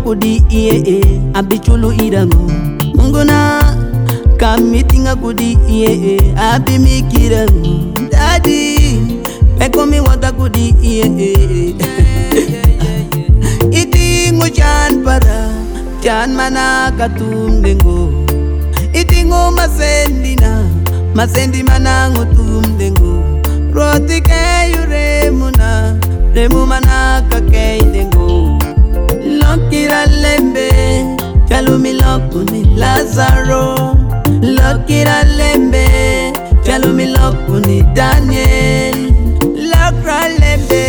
kudi iye abichulu irango munguna kamitinga kudi iye abi mikirango daddy ekomi wata kudi iye itingo chan para chan mana katumdengo itingo masendi manango tumdengo roti ke yuremuna remu mana kakeidengo lokira lembe chalumi lokuni Lazaro lokira lembe chalumi lokuni Daniel lokra lembe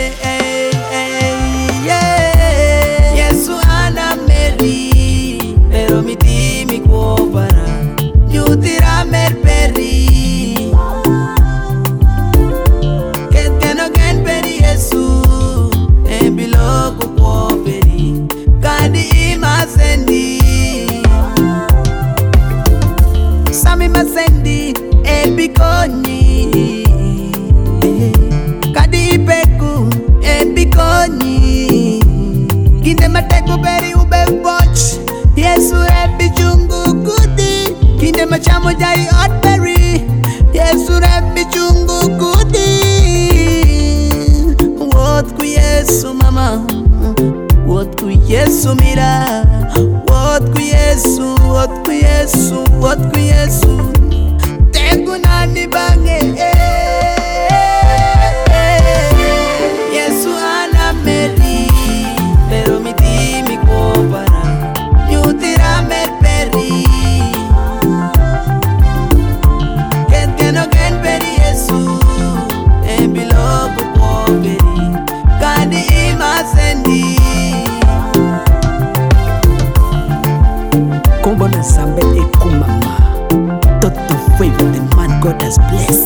Yesu ana Mary pero mi timi kuopara yutira merperi keteno gen peri Yesu ebiloko kuoperi kandi imasendi sami masendi ebikoni kadi ipeku ebikoni kinde mateku beri ube watch Yesu ebichungu kudi kinde machamo jai otberi Yesu ebichungu kudi what ku Yesu mama what ku Yesu mira what ku Yesu tengu nani bange Yesu ana Mary pero mi timi kuopara yutira merperi keteno gen peri Yesu ebiloko kuoperi kandi imasendi Kombo na Zambe ekumama Toto favor the man God has blessed